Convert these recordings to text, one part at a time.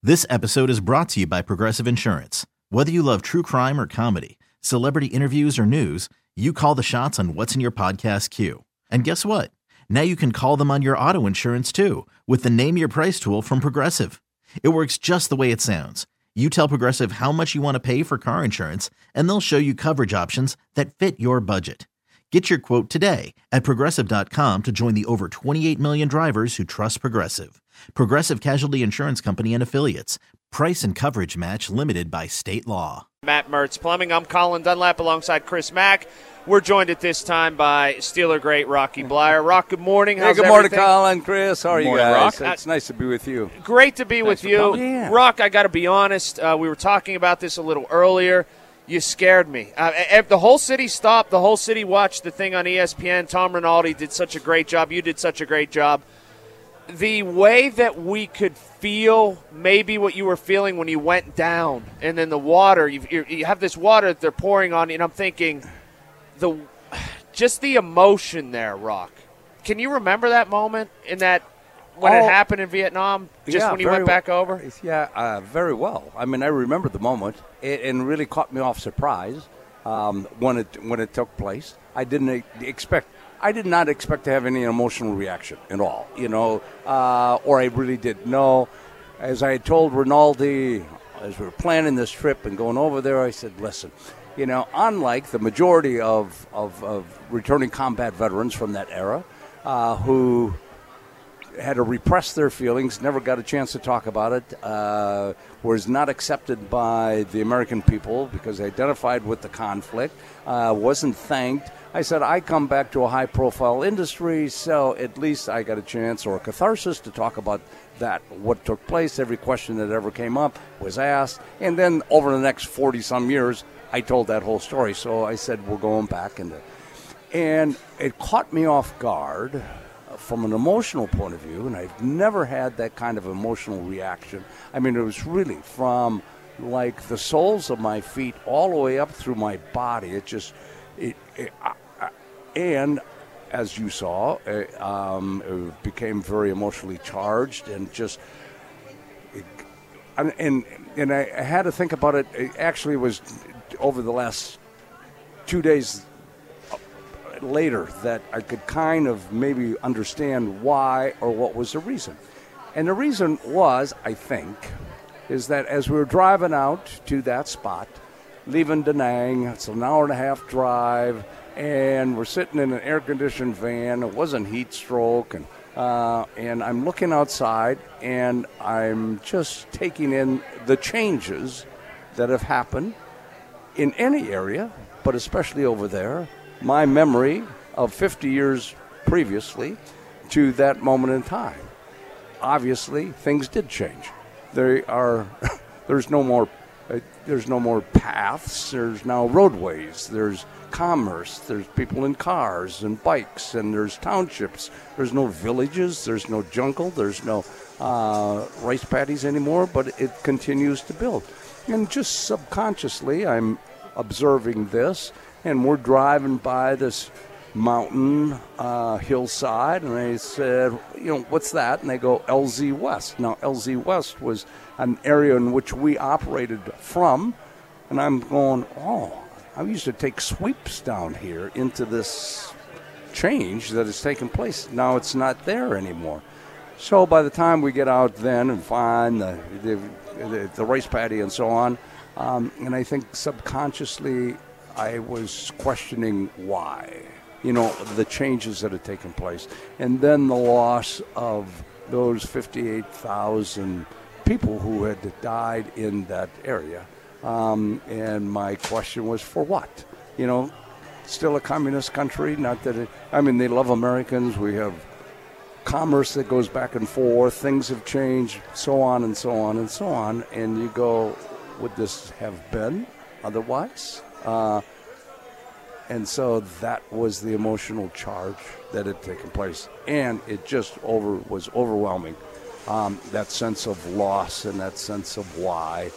This episode is brought to you by Progressive Insurance. Whether you love true crime or comedy, celebrity interviews or news, you call the shots on what's in your podcast queue. And guess what? Now you can call them on your auto insurance too with the Name Your Price tool from Progressive. It works just the way it sounds. You tell Progressive how much you want to pay for car insurance, and they'll show you coverage options that fit your budget. Get your quote today at Progressive.com to join the over 28 million drivers who trust Progressive. Progressive Casualty Insurance Company and Affiliates. Price and coverage match limited by state law. Matt Mertz Plumbing. I'm Colin Dunlap alongside Chris Mack. We're joined at this time by Steeler great Rocky Bleier. Rock, good morning. How's good morning, Colin, Chris. How are you guys? Rock? It's nice to be with you. Great to be with you. Yeah. Rock, I got to be honest. We were talking about this a little earlier. You scared me. The whole city stopped. The whole city watched the thing on ESPN. Tom Rinaldi did such a great job. You did such a great job. The way that we could feel maybe what you were feeling when you went down, and then the water, you have this water that they're pouring on you, and I'm thinking just the emotion there, Rock. Can you remember that moment when it happened in Vietnam, when you went back over? Yeah, very well. I mean, I remember the moment. It really caught me off surprise when it took place. I did not expect to have any emotional reaction at all, or I really didn't know. As I had told Rinaldi, as we were planning this trip and going over there, I said, listen, unlike the majority of returning combat veterans from that era who had to repress their feelings, never got a chance to talk about it, was not accepted by the American people because they identified with the conflict, wasn't thanked. I said, I come back to a high-profile industry, so at least I got a chance or a catharsis to talk about that, what took place. Every question that ever came up was asked. And then over the next 40-some years, I told that whole story. So I said, we're going back. And it caught me off guard from an emotional point of view, and I've never had that kind of emotional reaction. I mean, it was really from, like, the soles of my feet all the way up through my body. And as you saw, it became very emotionally charged, and and I had to think about it. It actually was over the last 2 days later that I could kind of maybe understand why or what was the reason. And the reason was, I think, is that as we were driving out to that spot, leaving Da Nang, it's an hour and a half drive, and we're sitting in an air-conditioned van. It wasn't heat stroke, and I'm looking outside, and I'm just taking in the changes that have happened in any area, but especially over there. My memory of 50 years previously to that moment in time. Obviously, things did change. There's no more paths. There's now roadways. There's commerce. There's people in cars and bikes, and there's townships. There's no villages. There's no jungle. There's no rice paddies anymore, but it continues to build. And just subconsciously, I'm observing this, and we're driving by this mountain hillside, and I said, what's that? And they go, LZ West. Now, LZ West was an area in which we operated from, and I'm going, I used to take sweeps down here into this change that has taken place. Now it's not there anymore. So by the time we get out then and find the rice paddy and so on, and I think subconsciously I was questioning why, the changes that had taken place. And then the loss of those 58,000 people who had died in that area. And my question was, for what? Still a communist country, not that they love Americans. We have commerce that goes back and forth. Things have changed, so on and so on and so on. And you go, would this have been otherwise? And so that was the emotional charge that had taken place. And it just was overwhelming, that sense of loss and that sense of why.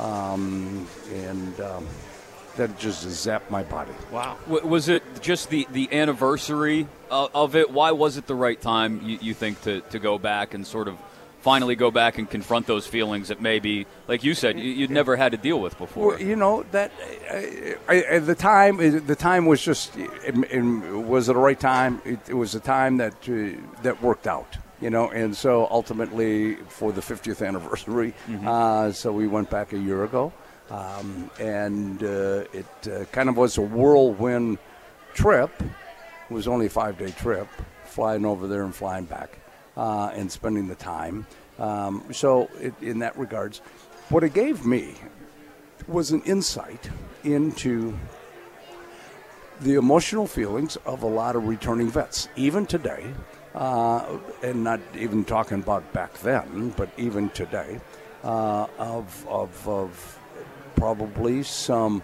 That just zapped my body. Wow. Was it just the anniversary of it? Why was it the right time, you think, to go back and sort of finally go back and confront those feelings that maybe, like you said, you'd never had to deal with before? Well, that at the time was just. Was it the right time? It was a time that worked out. And so ultimately for the 50th anniversary, so we went back a year ago, and it kind of was a whirlwind trip. It was only a 5-day trip, flying over there and flying back, and spending the time. In that regards, what it gave me was an insight into the emotional feelings of a lot of returning vets, even today. And not even talking about back then, but even today, of probably some.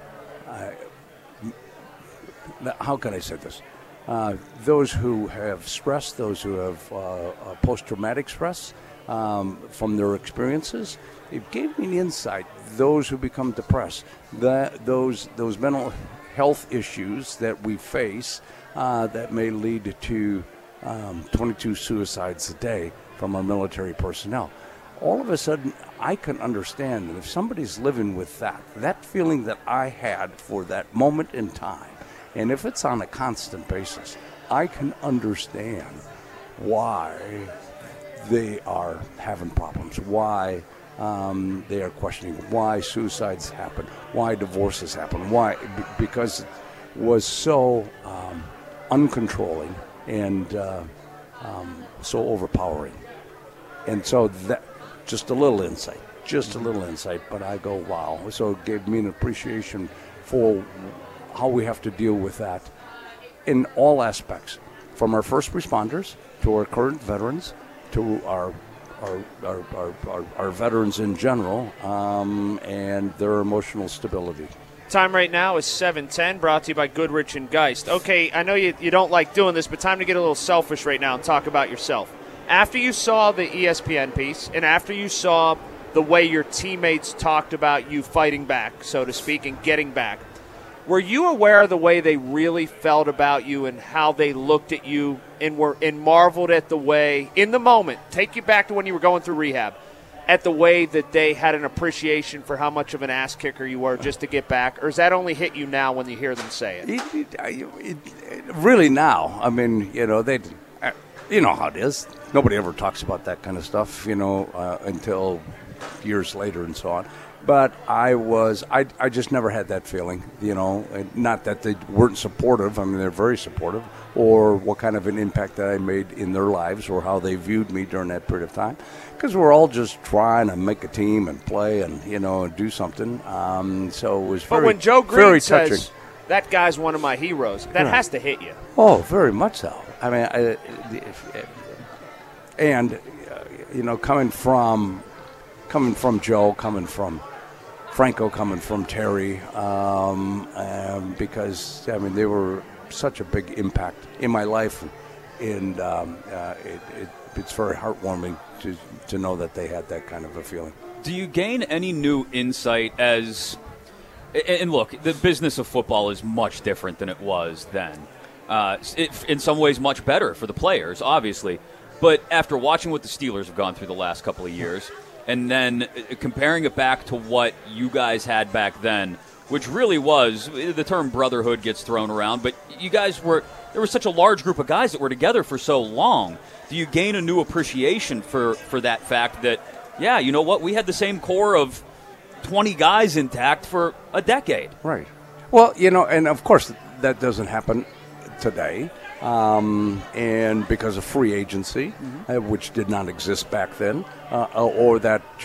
How can I say this? Those who have stress, those who have post-traumatic stress from their experiences, it gave me an insight. Those who become depressed, those mental health issues that we face that may lead to 22 suicides a day from our military personnel. All of a sudden, I can understand that if somebody's living with that feeling that I had for that moment in time, and if it's on a constant basis, I can understand why they are having problems, why they are questioning, why suicides happen, why divorces happen, why, because it was so uncontrolling and so overpowering. And so that, just a little insight, but I go, wow. So it gave me an appreciation for how we have to deal with that in all aspects, from our first responders to our current veterans to our veterans in general, and their emotional stability. Time right now is 7:10, brought to you by Goodrich and Geist. Okay, I know you don't like doing this, but time to get a little selfish right now and talk about yourself. After you saw the ESPN piece, and after you saw the way your teammates talked about you fighting back, so to speak, and getting back, were you aware of the way they really felt about you and how they looked at you and marveled at the way, in the moment, take you back to when you were going through rehab, at the way that they had an appreciation for how much of an ass kicker you were just to get back? Or does that only hit you now when you hear them say it? Really now. I mean, they, you know how it is. Nobody ever talks about that kind of stuff, until years later and so on. But I just never had that feeling, not that they weren't supportive. I mean, they're very supportive, or what kind of an impact that I made in their lives or how they viewed me during that period of time. Because we're all just trying to make a team and play and, and do something. So it was but when Joe Green says, that guy's one of my heroes, that has to hit you. Oh, very much so. I mean, coming from Joe, coming from Franco, coming from Terry, because, they were such a big impact in my life, and it's very heartwarming to know that they had that kind of a feeling. Do you gain any new insight as – and look, the business of football is much different than it was then. In some ways much better for the players, obviously. But after watching what the Steelers have gone through the last couple of years – and then comparing it back to what you guys had back then, which really was, the term brotherhood gets thrown around, but you guys there was such a large group of guys that were together for so long. Do you gain a new appreciation for that fact that, yeah, you know what, we had the same core of 20 guys intact for a decade? Right. Well, and of course that doesn't happen today. And because of free agency, which did not exist back then, or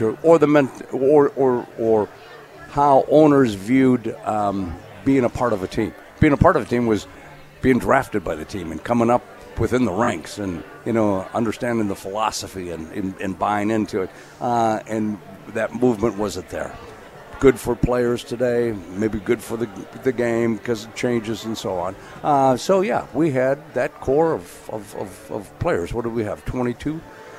how owners viewed being a part of a team. Being a part of a team was being drafted by the team and coming up within the ranks, and understanding the philosophy and buying into it, and that movement wasn't there. Good for players today, maybe good for the game because it changes and so on. We had that core of players. What did we have? 22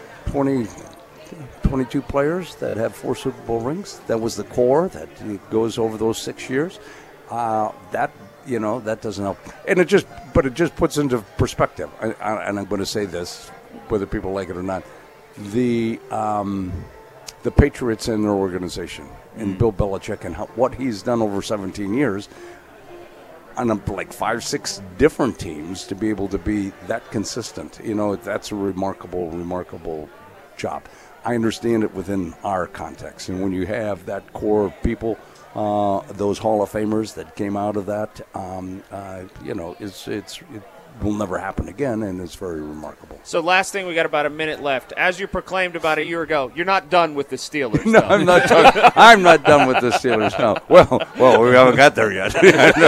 players that have 4 Super Bowl rings. That was the core that goes over those 6 years. That doesn't help, and it just puts into perspective. And I'm going to say this, whether people like it or not. the Patriots and their organization and Bill Belichick and what he's done over 17 years on like 5-6 different teams to be able to be that consistent. That's a remarkable job. I understand it within our context, and when you have that core of people, those Hall of Famers that came out of that, it will never happen again, and it's very remarkable. So last thing, we got about a minute left. As you proclaimed about a year ago, you're not done with the Steelers. No, I'm not done. I'm not done with the Steelers. No. Well, we haven't got there yet.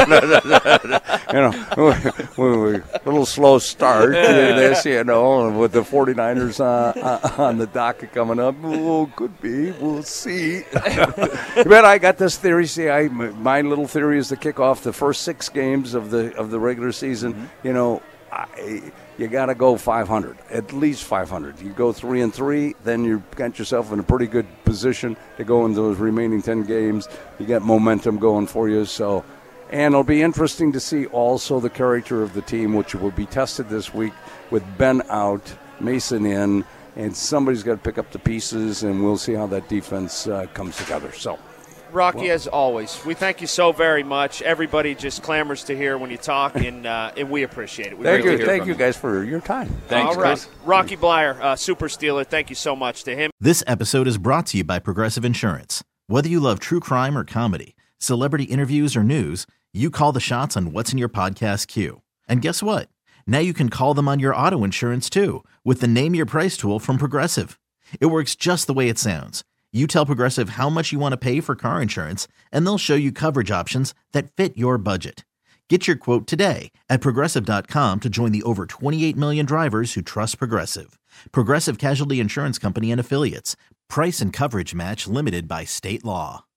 We're a little slow start. This, with the 49ers on the docket coming up. Oh, could be. We'll see. But I got this theory. See, my little theory is to kick off the first 6 games of the regular season. You got to go 500, at least 500. You go 3-3, then you got yourself in a pretty good position to go into those remaining 10 games. You got momentum going for you. So, and it'll be interesting to see also the character of the team, which will be tested this week with Ben out, Mason in, and somebody's got to pick up the pieces, and we'll see how that defense comes together. So. Rocky, as always, we thank you so very much. Everybody just clamors to hear when you talk, and we appreciate it. Thank you guys for your time. Thanks, all right. Chris. Rocky Bleier, Super Steeler, thank you so much to him. This episode is brought to you by Progressive Insurance. Whether you love true crime or comedy, celebrity interviews or news, you call the shots on what's in your podcast queue. And guess what? Now you can call them on your auto insurance too with the Name Your Price tool from Progressive. It works just the way it sounds. You tell Progressive how much you want to pay for car insurance, and they'll show you coverage options that fit your budget. Get your quote today at Progressive.com to join the over 28 million drivers who trust Progressive. Progressive Casualty Insurance Company and Affiliates. Price and coverage match limited by state law.